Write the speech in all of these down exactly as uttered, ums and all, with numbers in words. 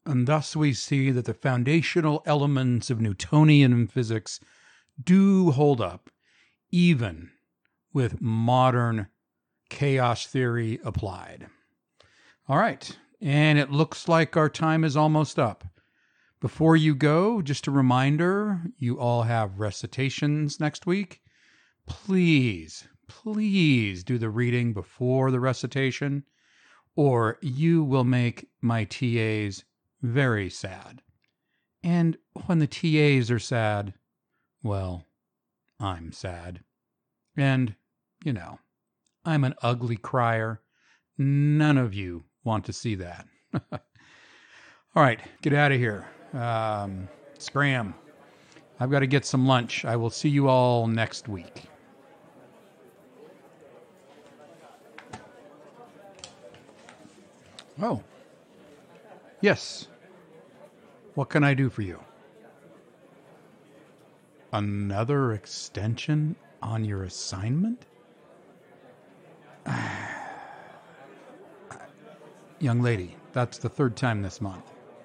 And thus we see that the foundational elements of Newtonian physics do hold up, even with modern chaos theory applied. All right, and it looks like our time is almost up. Before you go, just a reminder, you all have recitations next week. Please, please do the reading before the recitation, or you will make my T As very sad. And when the T As are sad, well, I'm sad. And, you know, I'm an ugly crier. None of you want to see that. All right, get out of here. Um, scram. I've got to get some lunch. I will see you all next week. Oh. Yes. What can I do for you? Another extension on your assignment? Young lady, that's the third time this month.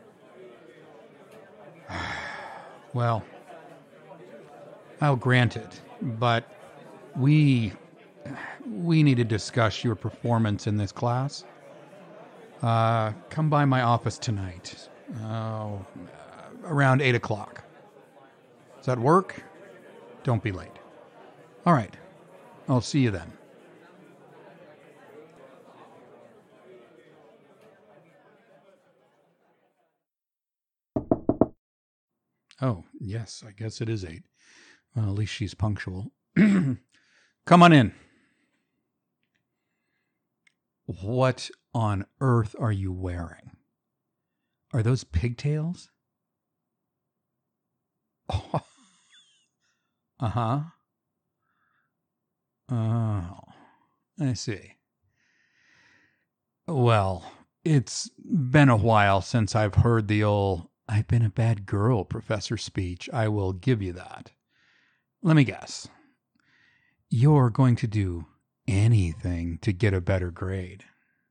Well, I'll grant it, but we we need to discuss your performance in this class. Uh, come by my office tonight, uh, around eight o'clock. Does that work? Don't be late. All right, I'll see you then. Oh, yes, I guess it is eight. Well, at least she's punctual. Come on in. What on earth are you wearing? Are those pigtails? Oh. Uh-huh. Oh, I see. Well, it's been a while since I've heard the old "I've been a bad girl" professor speech. I will give you that. Let me guess. You're going to do anything to get a better grade.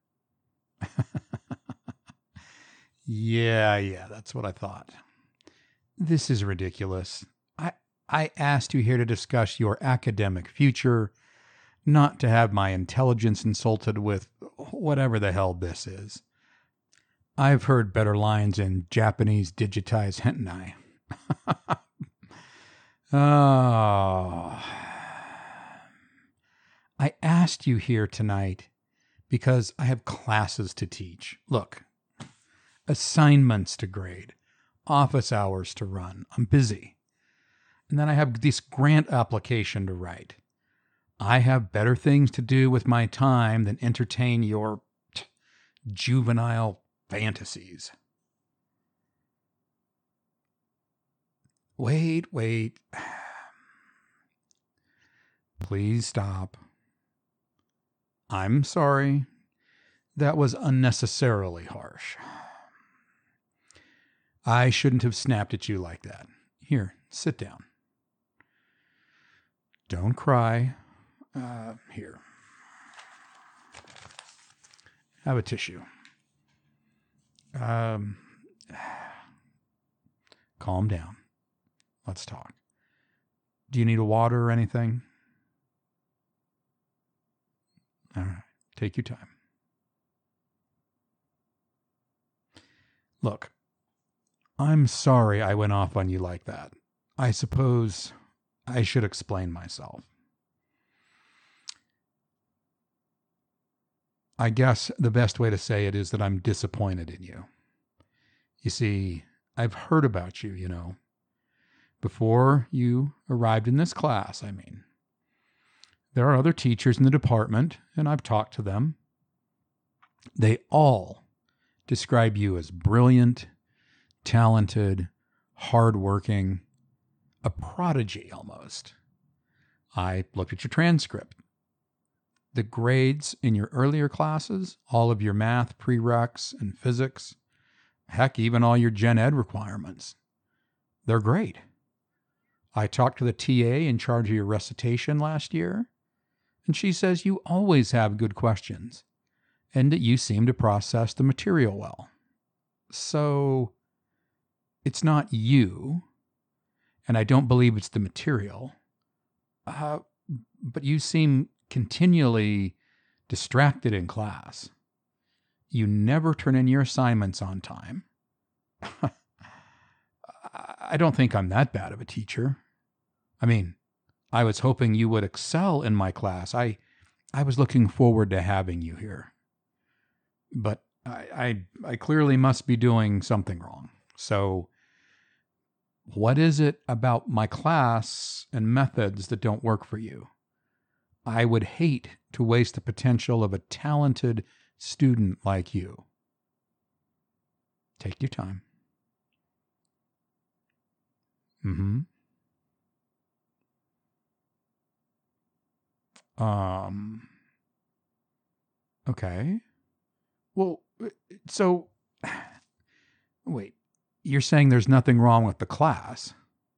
yeah, yeah, that's what I thought. This is ridiculous. I I asked you here to discuss your academic future, not to have my intelligence insulted with whatever the hell this is. I've heard better lines in Japanese digitized hentai. Oh. I asked you here tonight because I have classes to teach. Look, assignments to grade, office hours to run. I'm busy. And then I have this grant application to write. I have better things to do with my time than entertain your t- juvenile fantasies. Wait, wait. Please stop. I'm sorry. That was unnecessarily harsh. I shouldn't have snapped at you like that. Here, sit down. Don't cry. Uh, here. Have a tissue. Um, calm down. Let's talk. Do you need a water or anything? All right. Take your time. Look, I'm sorry I went off on you like that. I suppose I should explain myself. I guess the best way to say it is that I'm disappointed in you. You see, I've heard about you, you know, before you arrived in this class, I mean. There are other teachers in the department, and I've talked to them. They all describe you as brilliant, talented, hardworking, a prodigy almost. I looked at your transcript. The grades in your earlier classes, all of your math prereqs and physics, heck, even all your gen ed requirements, they're great. I talked to the T A in charge of your recitation last year, and she says you always have good questions and that you seem to process the material well. So it's not you, and I don't believe it's the material, uh, but you seem continually distracted in class. You never turn in your assignments on time. I don't think I'm that bad of a teacher. I mean, I was hoping you would excel in my class. I I was looking forward to having you here. But I I, I clearly must be doing something wrong. So what is it about my class and methods that don't work for you? I would hate to waste the potential of a talented student like you. Take your time. Mm-hmm. Um, okay. Well, so, wait, you're saying there's nothing wrong with the class?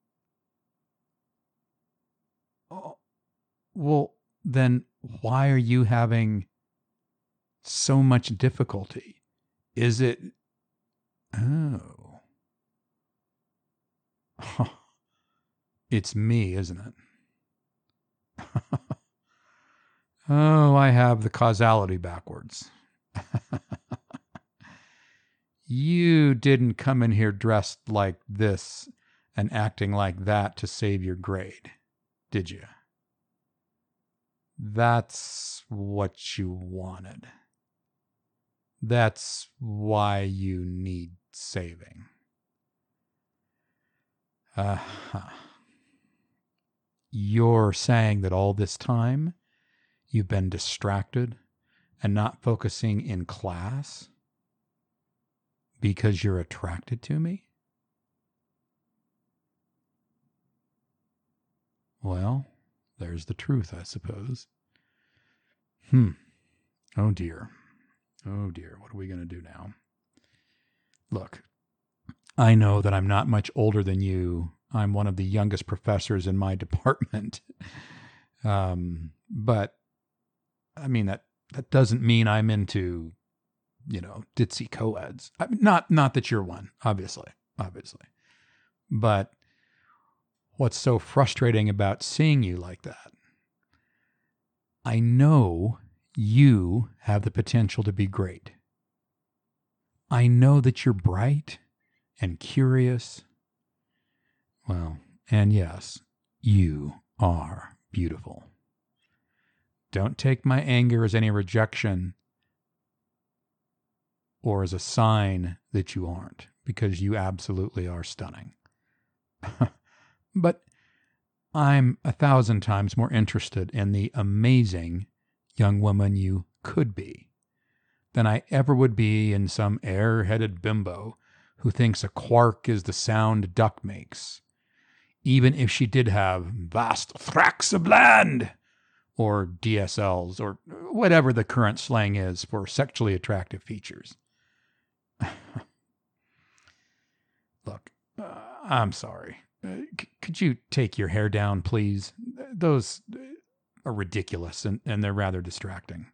Oh, well, then why are you having so much difficulty? Is it, oh, it's me, isn't it? Oh, I have the causality backwards. You didn't come in here dressed like this and acting like that to save your grade, did you? That's what you wanted. That's why you need saving. Uh-huh. You're saying that all this time you've been distracted and not focusing in class because you're attracted to me? Well, there's the truth, I suppose. Hmm. Oh dear. Oh dear. What are we going to do now? Look, I know that I'm not much older than you. I'm one of the youngest professors in my department. um, but I mean, that, that doesn't mean I'm into, you know, ditzy co-eds. I mean, not, not that you're one, obviously, obviously. But what's so frustrating about seeing you like that? I know you have the potential to be great. I know that you're bright and curious. Well, and yes, you are beautiful. Don't take my anger as any rejection or as a sign that you aren't, because you absolutely are stunning. But I'm a thousand times more interested in the amazing young woman you could be than I ever would be in some air-headed bimbo who thinks a quark is the sound a duck makes, even if she did have vast tracts of land, or D S Ls, or whatever the current slang is for sexually attractive features. Look, uh, I'm sorry. Uh, c- could you take your hair down, please? Those are ridiculous, and, and they're rather distracting.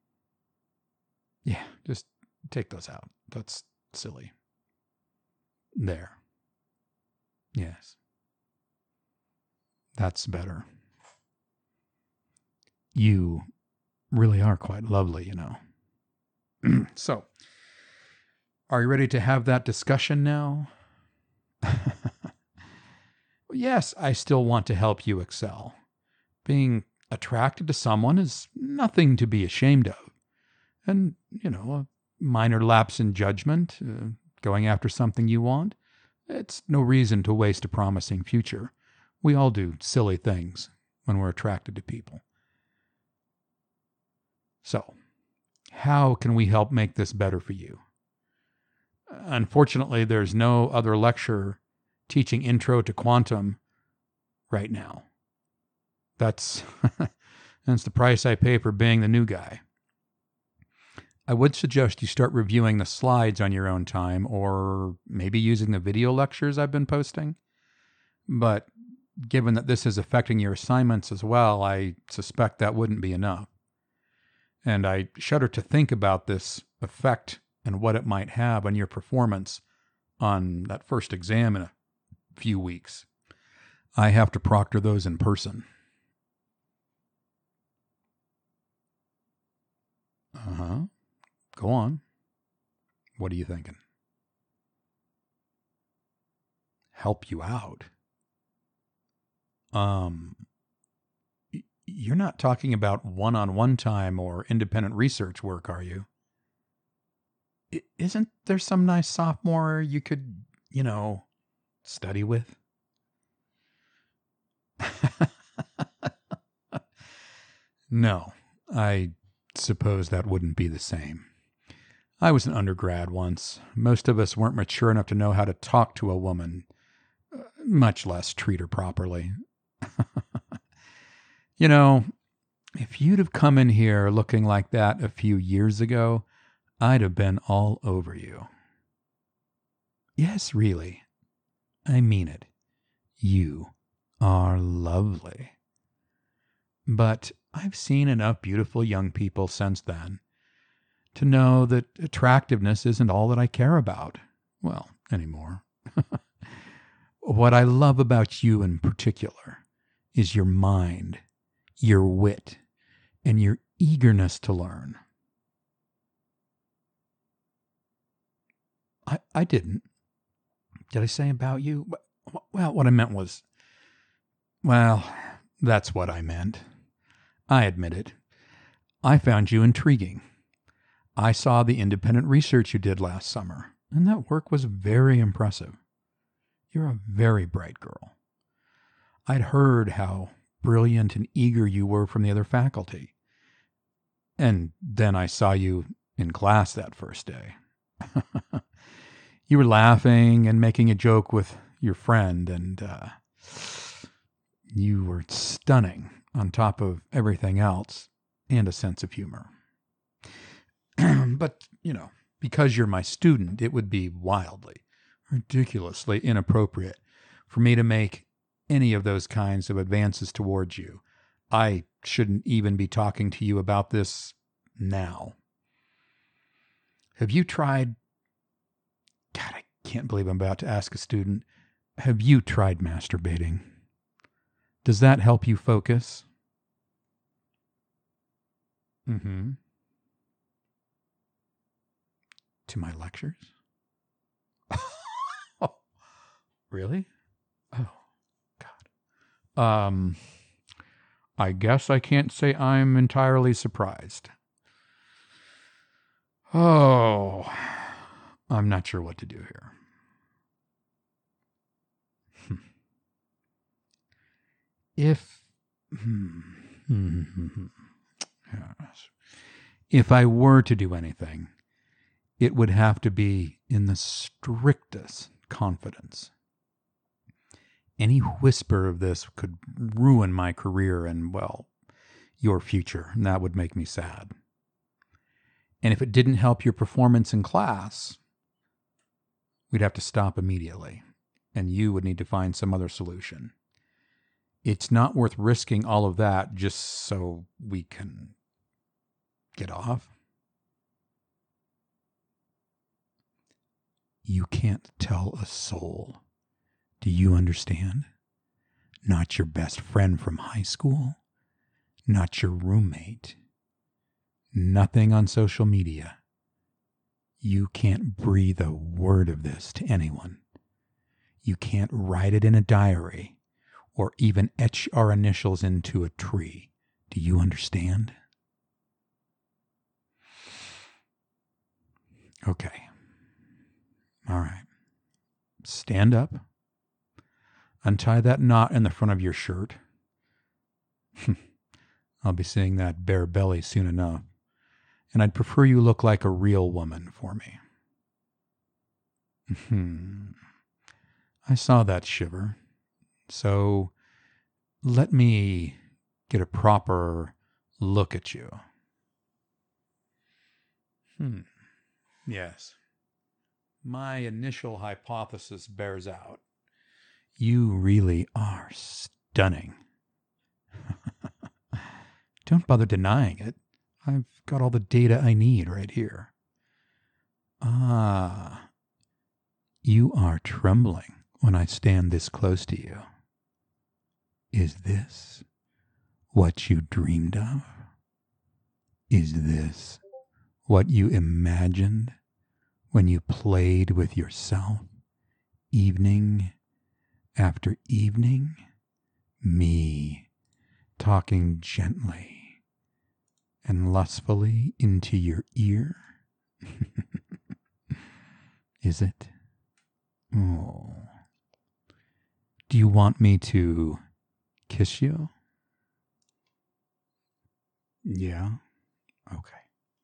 Yeah, just take those out. That's silly. There. Yes. That's better. You really are quite lovely, you know. So, are you ready to have that discussion now? Yes, I still want to help you excel. Being attracted to someone is nothing to be ashamed of. And, you know, a minor lapse in judgment, uh, going after something you want, it's no reason to waste a promising future. We all do silly things when we're attracted to people. So, how can we help make this better for you? Unfortunately, there's no other lecture teaching Intro to Quantum right now. That's, that's the price I pay for being the new guy. I would suggest you start reviewing the slides on your own time, or maybe using the video lectures I've been posting. But given that this is affecting your assignments as well, I suspect that wouldn't be enough. And I shudder to think about this effect and what it might have on your performance on that first exam in a few weeks. I have to proctor those in person. Uh-huh. Go on. What are you thinking? Help you out? Um, you're not talking about one-on-one time or independent research work, are you? I- Isn't there some nice sophomore you could, you know, study with? No, I suppose that wouldn't be the same. I was an undergrad once. Most of us weren't mature enough to know how to talk to a woman, uh, much less treat her properly. You know, if you'd have come in here looking like that a few years ago, I'd have been all over you. Yes, really. I mean it. You are lovely. But I've seen enough beautiful young people since then to know that attractiveness isn't all that I care about. Well, anymore. What I love about you in particular is your mind, your wit, and your eagerness to learn. I, I didn't. Did I say about you? Well, what I meant was, well, that's what I meant. I admit it. I found you intriguing. I saw the independent research you did last summer, and that work was very impressive. You're a very bright girl. I'd heard how brilliant and eager you were from the other faculty. And then I saw you in class that first day. You were laughing and making a joke with your friend, and uh, you were stunning on top of everything else, and a sense of humor. But, you know, because you're my student, it would be wildly, ridiculously inappropriate for me to make any of those kinds of advances towards you. I shouldn't even be talking to you about this now. Have you tried... God, I can't believe I'm about to ask a student. Have you tried masturbating? Does that help you focus? Mm-hmm. To my lectures? Oh, really? Oh, God. Um, I guess I can't say I'm entirely surprised. Oh, I'm not sure what to do here. Hmm. If, hmm, hmm, hmm, hmm, yes. If I were to do anything, it would have to be in the strictest confidence. Any whisper of this could ruin my career and, well, your future, and that would make me sad. And if it didn't help your performance in class, we'd have to stop immediately, and you would need to find some other solution. It's not worth risking all of that just so we can get off. You can't tell a soul. Do you understand? Not your best friend from high school. Not your roommate. Nothing on social media. You can't breathe a word of this to anyone. You can't write it in a diary or even etch our initials into a tree. Do you understand? Okay. All right. Stand up. Untie that knot in the front of your shirt. I'll be seeing that bare belly soon enough. And I'd prefer you look like a real woman for me. Hmm. I saw that shiver. So let me get a proper look at you. Hmm. Yes. My initial hypothesis bears out. You really are stunning. Don't bother denying it. I've got all the data I need right here. Ah, you are trembling when I stand this close to you. Is this what you dreamed of? Is this what you imagined when you played with yourself evening after evening? Me talking gently and lustfully into your ear? Is it? Oh. Do you want me to kiss you? Yeah? Okay.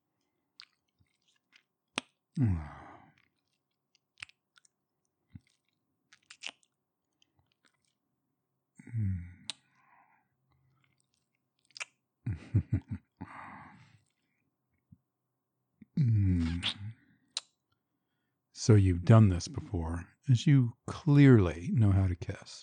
So you've done this before, as you clearly know how to kiss.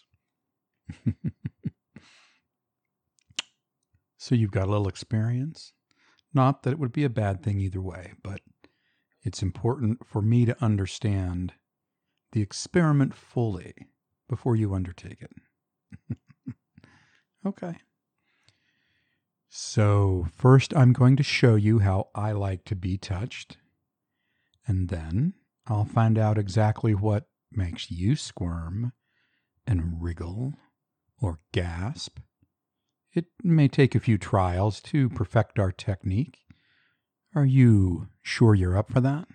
So you've got a little experience. Not that it would be a bad thing either way, but it's important for me to understand the experiment fully before you undertake it. Okay. So first I'm going to show you how I like to be touched, and then I'll find out exactly what makes you squirm and wriggle or gasp. It may take a few trials to perfect our technique. Are you sure you're up for that?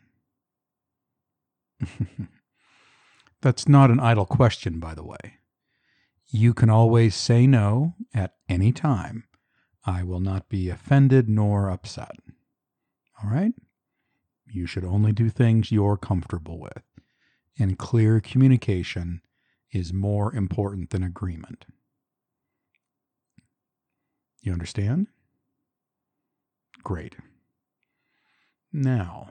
That's not an idle question, by the way. You can always say no at any time. I will not be offended nor upset. All right? You should only do things you're comfortable with. And clear communication is more important than agreement. You understand? Great. Now,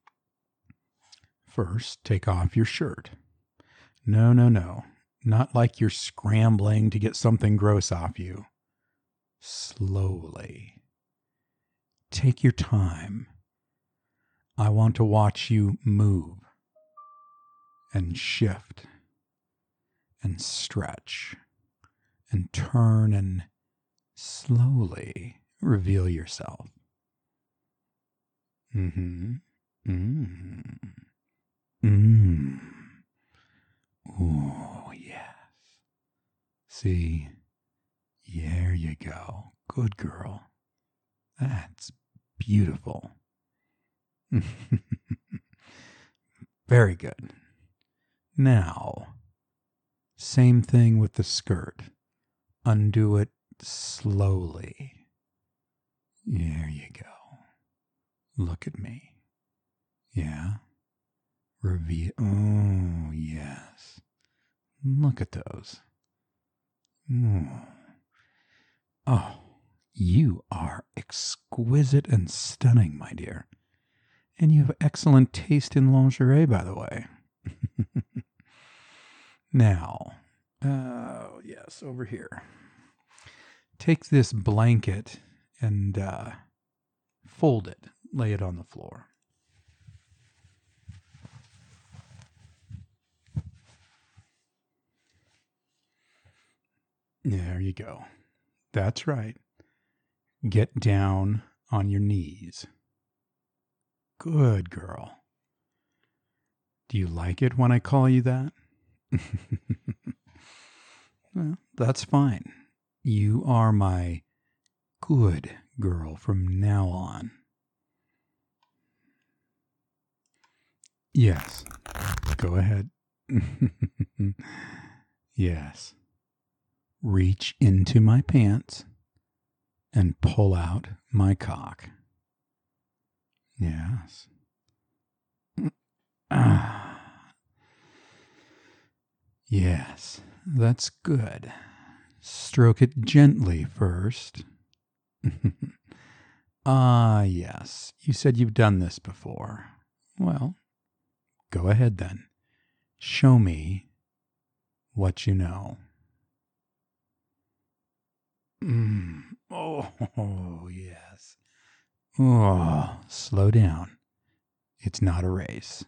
first, take off your shirt. No, no, no. Not like you're scrambling to get something gross off you. Slowly. Take your time. I want to watch you move and shift and stretch and turn and slowly reveal yourself. Mm-hmm. Mm. Mm. Oh, yes. See, there you go. Good girl. That's beautiful. Very good. Now, same thing with the skirt. Undo it slowly. There you go. Look at me. Yeah. Reveal. Oh, yes. Look at those. Oh. Oh, you are exquisite and stunning, my dear. And you have excellent taste in lingerie, by the way. Now, oh, yes, over here. Take this blanket and uh, fold it. Lay it on the floor. There you go. That's right. Get down on your knees. Good girl. Do you like it when I call you that? Well, that's fine. You are my good girl from now on. Yes. Go ahead. Yes. Reach into my pants and pull out my cock. Yes. Ah. Yes, that's good. Stroke it gently first. Ah, yes. You said you've done this before. Well, go ahead then. Show me what you know. Mm. Oh, yes. Oh, slow down. It's not a race.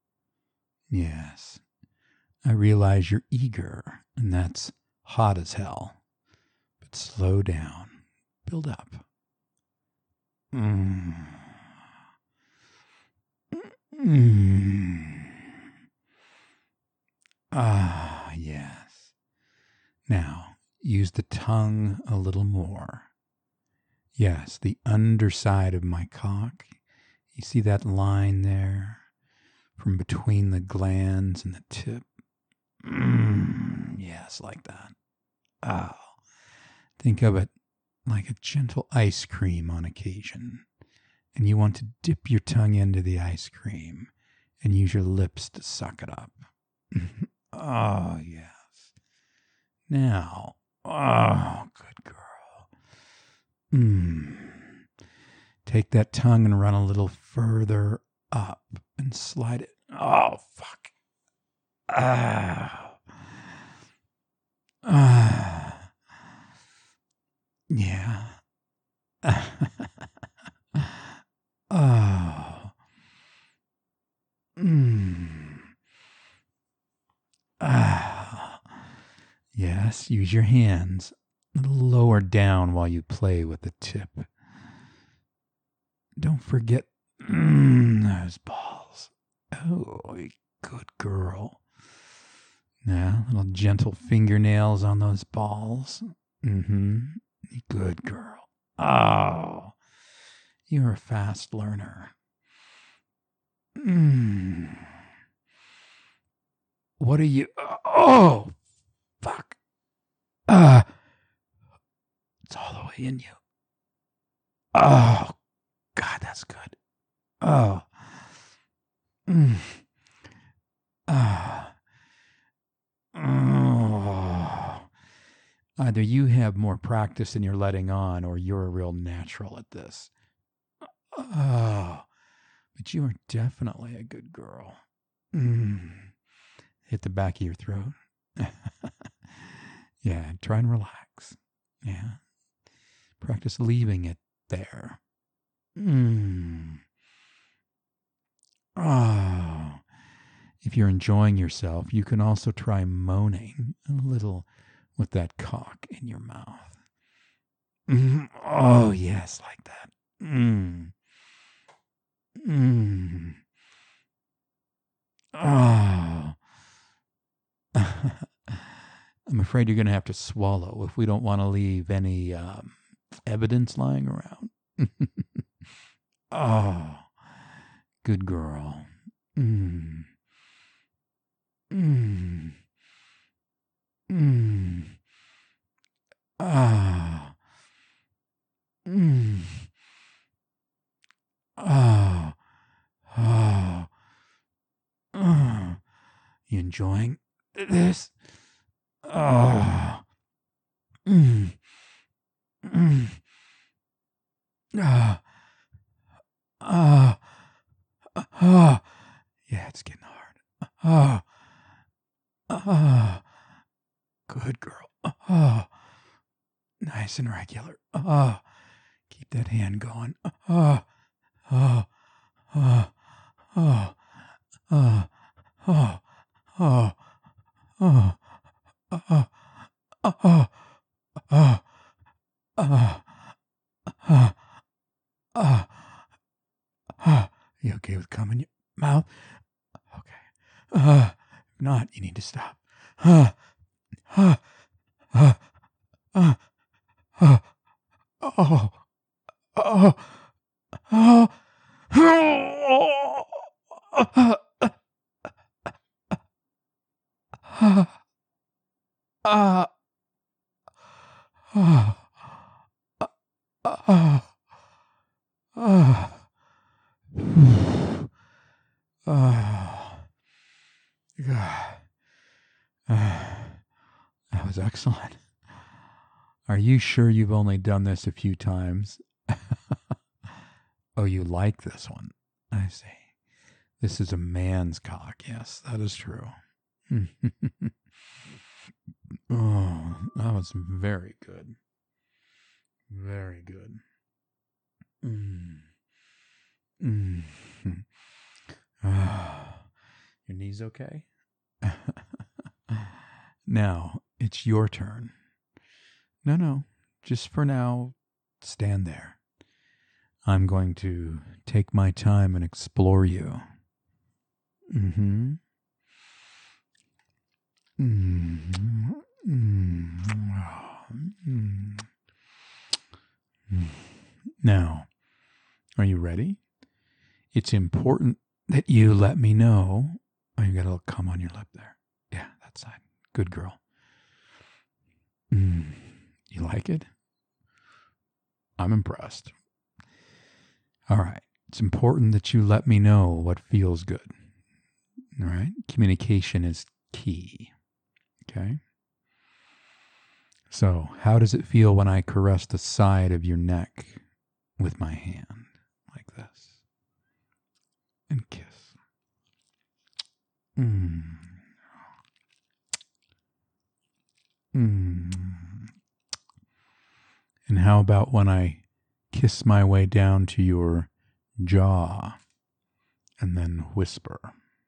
Yes. I realize you're eager, and that's hot as hell. But slow down. Build up. Mm. Mm. Ah, yes. Now, use the tongue a little more. Yes, the underside of my cock. You see that line there from between the glands and the tip? Mm, yes, like that. Oh, think of it like a gentle ice cream on occasion. And you want to dip your tongue into the ice cream and use your lips to suck it up. Oh, yes. Now, oh, good girl. Mm. Take that tongue and run a little further up and slide it. Oh, fuck. Ah. Ah. Yeah. Oh. Mm. Ah. Yes, use your hands a little lower down while you play with the tip. Don't forget mm, those balls. Oh, good girl. Now, little gentle fingernails on those balls. Mm-hmm. Good girl. Oh, you're a fast learner. Mm. What are you? Oh, fuck. Ah, uh, it's all the way in you. Oh, God, that's good. Oh. Mm. Ah. Oh. Either you have more practice than you're letting on, or you're a real natural at this. Oh, but you are definitely a good girl. Mm. Hit the back of your throat. Yeah, try and relax. Yeah. Practice leaving it there. Mm. Oh. If you're enjoying yourself, you can also try moaning a little with that cock in your mouth. Mm. Oh, yes, like that. Mm. Mm. Oh. I'm afraid you're going to have to swallow if we don't want to leave any um, evidence lying around. Oh, good girl. Mm. Mm. Mm. Ah. Mm. Oh. Oh. Oh. You enjoying this? Oh. Mm. Mm. Ah. Ah. Ah. Yeah, it's getting hard. Ah. Ah. Good girl. Ah. Nice and regular. Ah. Keep that hand going. Ah. Ah. Ah. Ah. Ah. Ah. Ah. Ah. Ah. Ah. Ah. Ah. Ah. Ah. Ah. You okay with cum in your mouth? Okay. Ah. If not, you need to stop. Ah. Ah. Ah. Ah. Ah. Oh. Oh. Oh. Ah. Ah. Ah. Ah. Ah. God. That was excellent. Are you sure you've only done this a few times? Oh, you like this one. I see. This is a man's cock. Yes, that is true. Oh, that was very good. Very good. Mm. Mm. Your knees okay? Now, it's your turn. No, no, just for now, stand there. I'm going to take my time and explore you. Mm-hmm. Mm-hmm. Mm-hmm. Now, are you ready? It's important that you let me know. Oh, you got a little cum on your lip there. Yeah, that side. Good girl. Mm. You like it? I'm impressed. All right. It's important that you let me know what feels good. All right. Communication is key. Okay. So, how does it feel when I caress the side of your neck with my hand like this and kiss? Mm. Mm. And how about when I kiss my way down to your jaw and then whisper?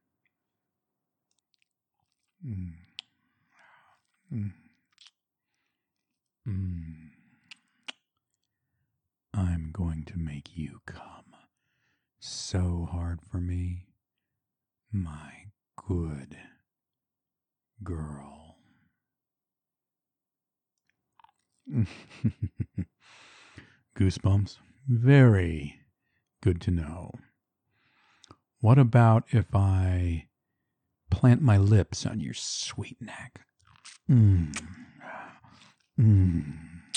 Mm. Mm. Mm. I'm going to make you come so hard for me, my good girl. Goosebumps. Very good to know. What about if I plant my lips on your sweet neck? Mm. Mm.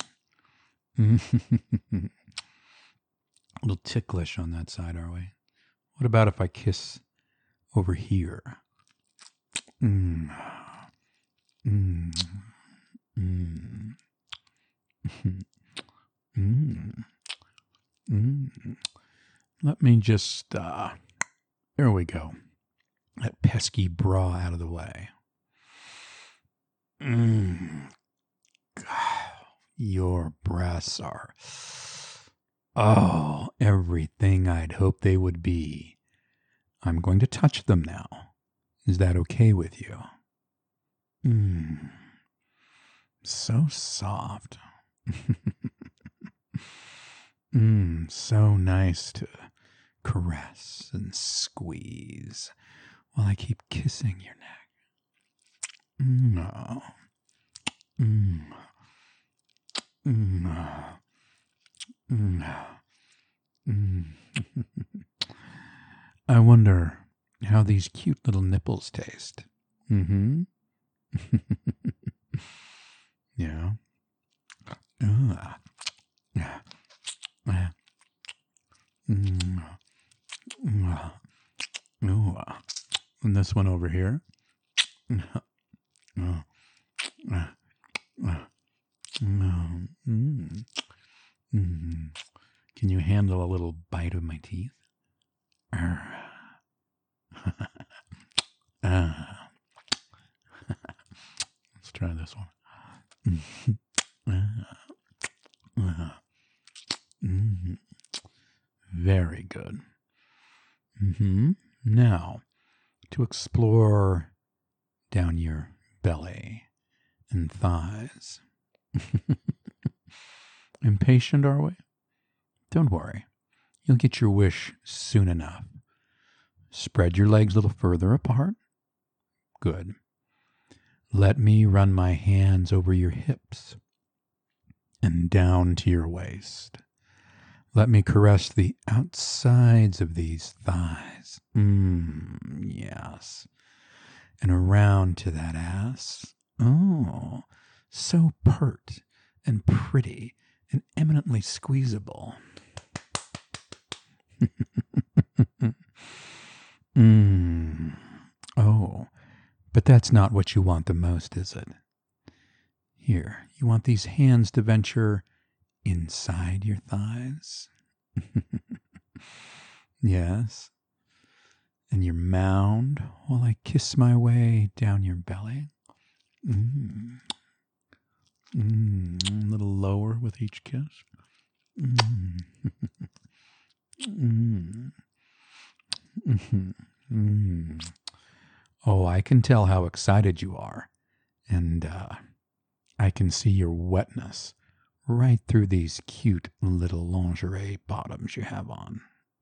Mm. A little ticklish on that side, are we? What about if I kiss over here? Mm. Mm. Mm. Mm. Mm. Let me just, uh, there we go. That pesky bra out of the way. Mm. God, your breasts are, oh, everything I'd hoped they would be. I'm going to touch them now. Is that okay with you? Mm. So soft. mm, so nice to caress and squeeze while I keep kissing your neck. Mm. Mm. Mm. Mm. Mm. I wonder how these cute little nipples taste. Mm-hmm. yeah. Uh. Yeah. Uh. Mm. Uh. Ooh. And this one over here. Uh. Uh. Uh. Mm. Mm. Mm. Can you handle a little bite of my teeth? uh. Let's try this one. uh. Mm. Very good. Mm-hmm. Now, to explore down your belly and thighs. Impatient, are we? Don't worry. You'll get your wish soon enough. Spread your legs a little further apart. Good. Let me run my hands over your hips and down to your waist. Let me caress the outsides of these thighs. Mmm, yes. And around to that ass. Oh, so pert and pretty and eminently squeezable. Mmm. Oh, but that's not what you want the most, is it? Here, you want these hands to venture inside your thighs? Yes. And your mound while I kiss my way down your belly? Mm. Mm. A little lower with each kiss. Mm. mm. Mm-hmm. Mm. Oh, I can tell how excited you are. And uh, I can see your wetness right through these cute little lingerie bottoms you have on.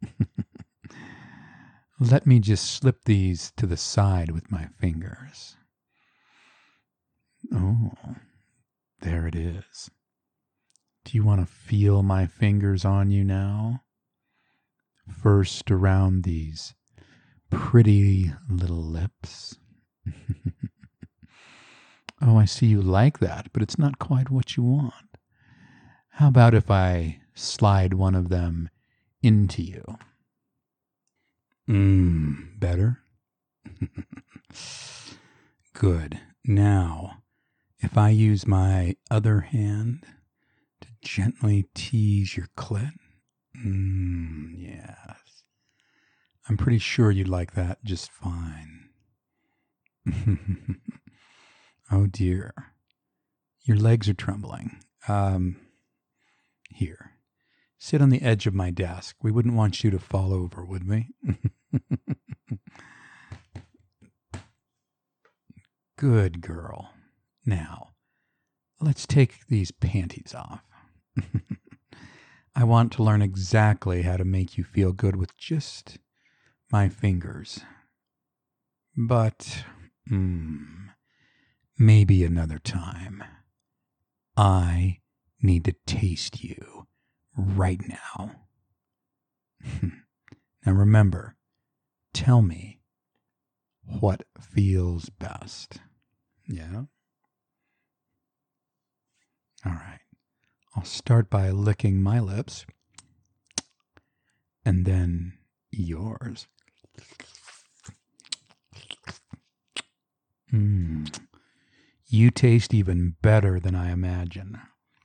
Let me just slip these to the side with my fingers. Oh, there it is. Do you want to feel my fingers on you now? First around these pretty little lips. Oh, I see you like that, but it's not quite what you want. How about if I slide one of them into you? Mmm, better? Good. Now, if I use my other hand to gently tease your clit. Mmm, yes. I'm pretty sure you'd like that just fine. Oh dear. Your legs are trembling. Um, here. Sit on the edge of my desk. We wouldn't want you to fall over, would we? Good girl. Now, let's take these panties off. I want to learn exactly how to make you feel good with just my fingers. But, hmm, maybe another time. I need to taste you right now. Now remember, tell me what feels best. Yeah? All right. I'll start by licking my lips and then yours. Mm. You taste even better than I imagine.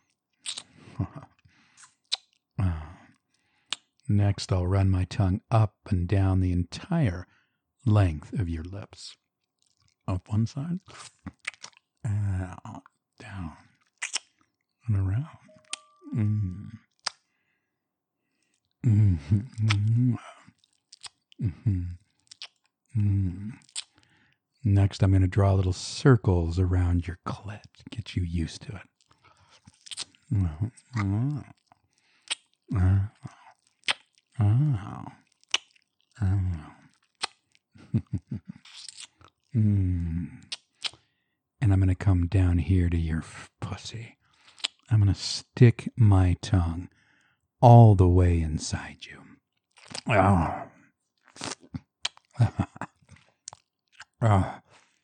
Next, I'll run my tongue up and down the entire length of your lips. Up one side, out, down, and around. Mm. Mm-hmm. Mm-hmm. Mm. Next, I'm going to draw little circles around your clit. Get you used to it. Mm-hmm. Oh. Oh. Oh. mm. And I'm going to come down here to your f- pussy. I'm going to stick my tongue all the way inside you. Oh. Oh.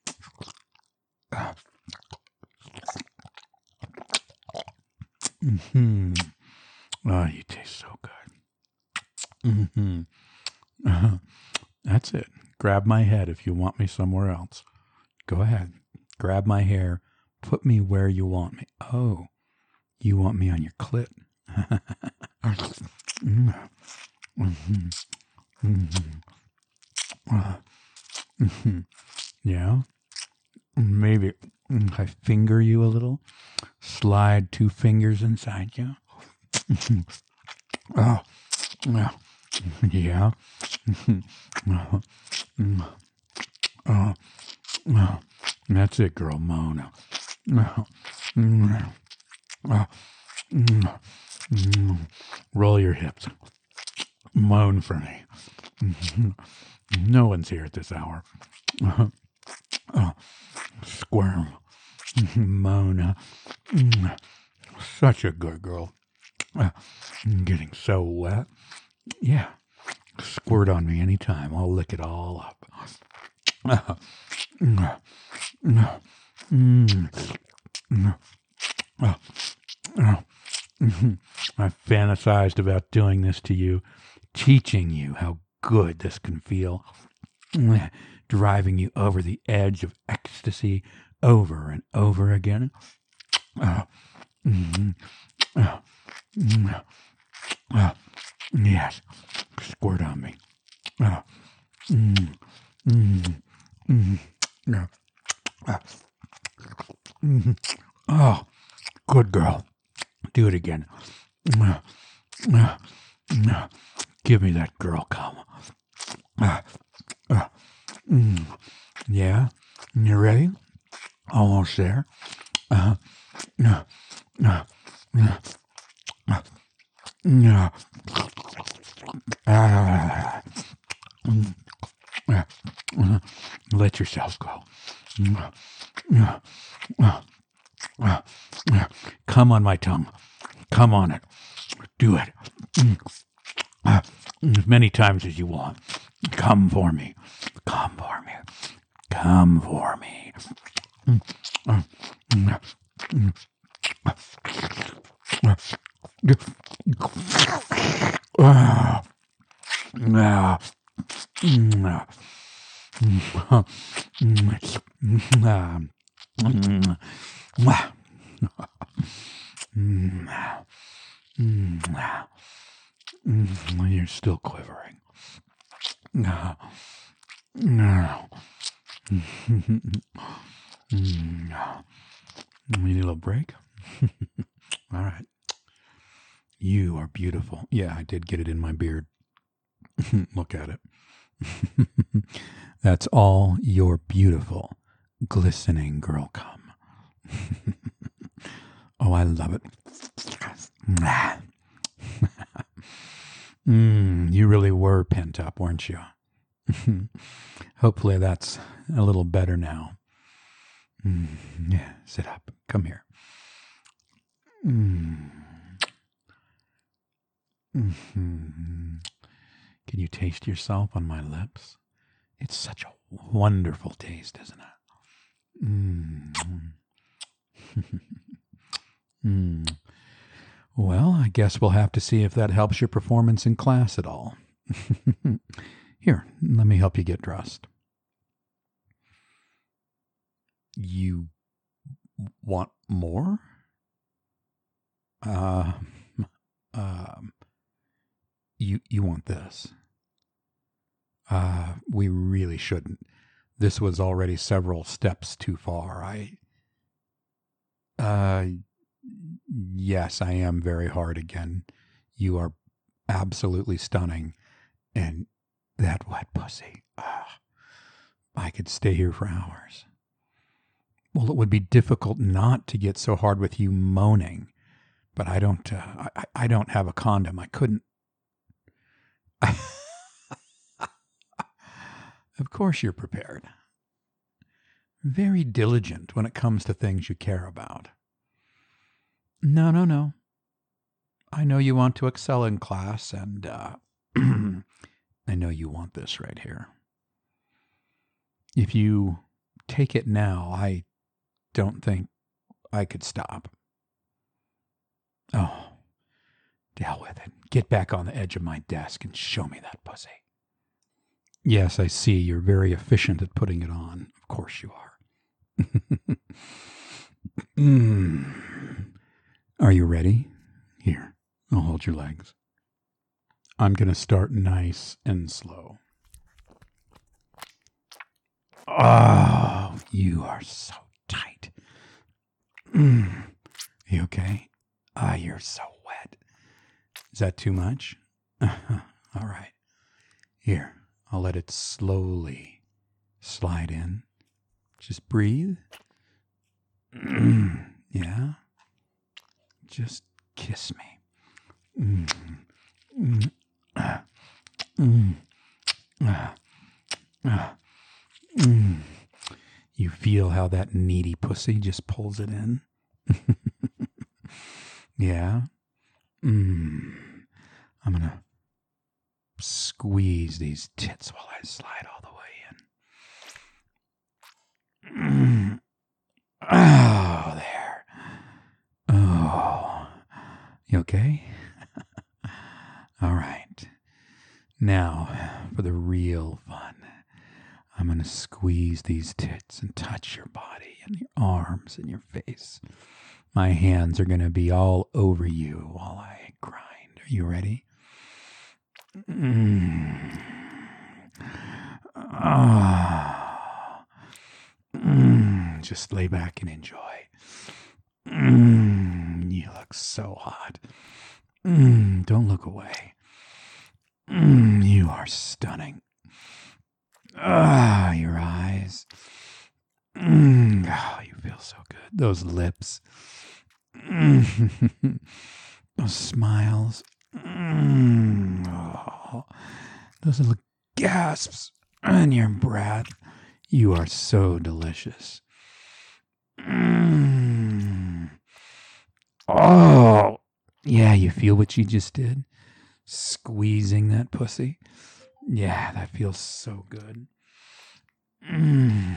Mm-hmm. Oh, you taste so good. Mm-hmm. Uh-huh. That's it. Grab my head if you want me somewhere else. Go ahead. Grab my hair. Put me where you want me. Oh, you want me on your clit? mm-hmm. Mm-hmm. Mm-hmm. Uh, mm-hmm. Yeah? Maybe I finger you a little. Slide two fingers inside you. Oh, yeah. Yeah. Oh, oh, oh. That's it, girl. Moan. Oh, oh, roll your hips. Moan for me. No one's here at this hour. Oh, squirm. Moan. Such a good girl. I'm getting so wet. Yeah. Squirt on me anytime. I'll lick it all up. Uh, mm, mm, mm, uh, uh, mm. I've fantasized about doing this to you, teaching you how good this can feel, driving you over the edge of ecstasy over and over again. Uh, mm, uh, mm, uh, yes, squirt on me. Uh, mm, mm, mm, uh, uh, mm, oh, good girl. Do it again. Uh, uh, uh, give me that girl cum. Uh, Uh, mm, yeah, you ready? Almost there. Uh, uh, uh, uh, uh, uh, uh, mm, uh, uh, let yourself go. Uh, uh, uh, uh, uh, Come on my tongue. Come on it. Do it. Mm, uh, as many times as you want. Come for me. Come for me. Come for me. Mm, uh, mm, mm, uh, uh, uh, uh, mm, uh, mm, mm, uh, mm, mwah. Mm, mm, mm, You're still quivering. Uh, uh, mm, You need a little break? All right. You are beautiful. Yeah, I did get it in my beard. Look at it. That's all your beautiful, glistening girl cum. Oh, I love it. mm, you really were pent up, weren't you? Hopefully that's a little better now. Mm, yeah, sit up. Come here. Mm. Mm-hmm. Can you taste yourself on my lips? It's such a wonderful taste, isn't it? Mm. mm. Well, I guess we'll have to see if that helps your performance in class at all. Here, let me help you get dressed. You want more? Uh, um, you you want this? Uh, we really shouldn't. This was already several steps too far. I, uh, yes, I am very hard again. You are absolutely stunning. And that wet pussy, uh, I could stay here for hours. Well, it would be difficult not to get so hard with you moaning, but I don't, uh, I, I don't have a condom. I couldn't. Of course you're prepared. Very diligent when it comes to things you care about. No, no, no. I know you want to excel in class, and uh, I know you want this right here. If you take it now, I don't think I could stop. Oh, to hell with it. Get back on the edge of my desk and show me that pussy. Yes, I see. You're very efficient at putting it on. Of course you are. mm. Are you ready? Here, I'll hold your legs. I'm going to start nice and slow. Oh, you are so tight. Mm. You okay? Ah, you're so wet. Is that too much? All right. Here, I'll let it slowly slide in. Just breathe. Yeah. Just kiss me. Mm. Mm. Uh. Mm. Uh. Uh. Mm. You feel how that needy pussy just pulls it in? Yeah. Mm. I'm going to squeeze these tits while I slide all the way in. Mm. Oh, there. Oh. You okay? All right. Now, for the real fun. I'm going to squeeze these tits and touch your body and your arms and your face. My hands are going to be all over you while I grind. Are you ready? Mm. Oh. Mm. Just lay back and enjoy. Mm. You look so hot. Mm. Don't look away. Mm. You are stunning. Ah, your eyes. Mm, oh, you feel so good. Those lips. Mm, those smiles. Mm, oh, those little gasps in your breath. You are so delicious. Mm. Oh, yeah, you feel what you just did? Squeezing that pussy. Yeah, that feels so good. Mm.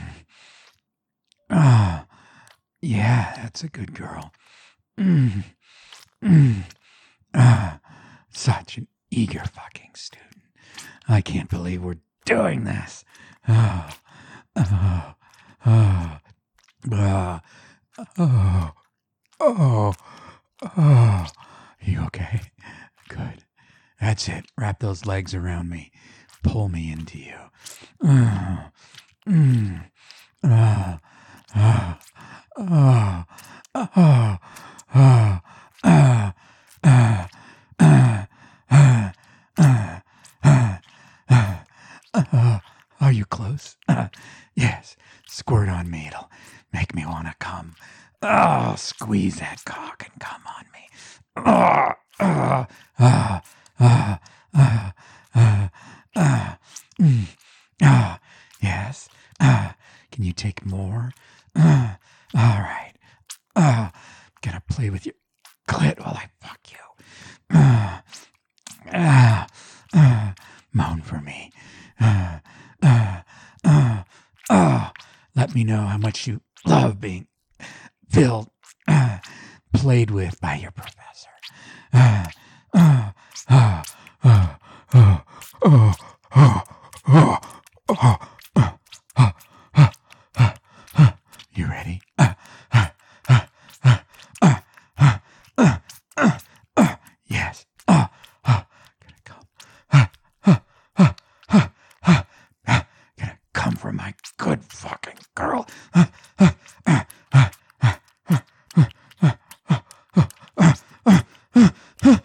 Ah, yeah, that's a good girl. Mm. Mm. Ah, such an eager fucking student. I can't believe we're doing this. Oh, oh, oh, oh, oh, oh, oh. You okay? Good. That's it. Wrap those legs around me. Pull me into you. Oh, mm, oh, oh, oh, oh, oh, oh, oh, oh, oh, oh, oh, oh. Are you close? Uh, yes. Squirt on me. It'll make me want to come. Oh, squeeze that cock and come on me. Oh, oh, oh, oh, oh, oh, oh. Mm. Oh, yes. Uh, can you take more? Uh, all right. Uh, I'm gonna play with your clit while I fuck you. Uh, uh, uh, moan for me. Uh, uh, uh, uh, let me know how much you love being filled, uh, played with by your professor. Uh, uh, uh, uh, uh, uh, uh, uh, uh, uh, uh, uh, uh, uh. You ready? Uh, uh, uh, uh, uh, uh, uh, uh, uh. Yes. Uh, uh, gonna come. Uh, uh, uh, uh, uh, uh, gonna come for my good fucking girl. Uh, uh, uh, uh, uh, uh, uh, uh, uh, uh, uh, uh, uh,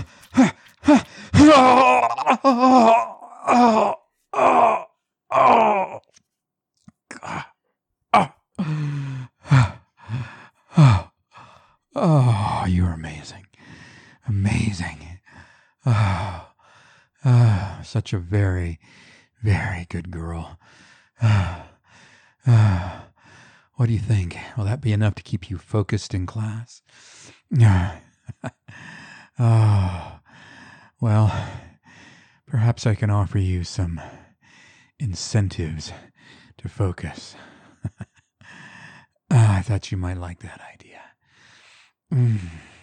Oh, oh, oh, oh, oh, oh, oh, you're amazing. Amazing. Oh, oh, such a very, very good girl. Oh, oh. What do you think? Will that be enough to keep you focused in class? Oh, well, perhaps I can offer you some incentives to focus. Ah, I thought you might like that idea. Mm.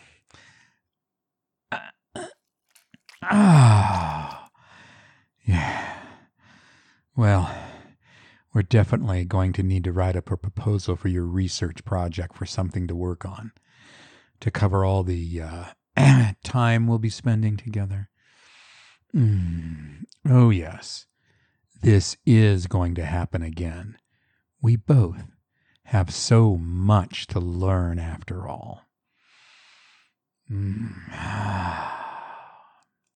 Ah, yeah. Well, we're definitely going to need to write up a proposal for your research project for something to work on to cover all the uh, time we'll be spending together. Mm. Oh, yes. This is going to happen again. We both have so much to learn after all. Mm.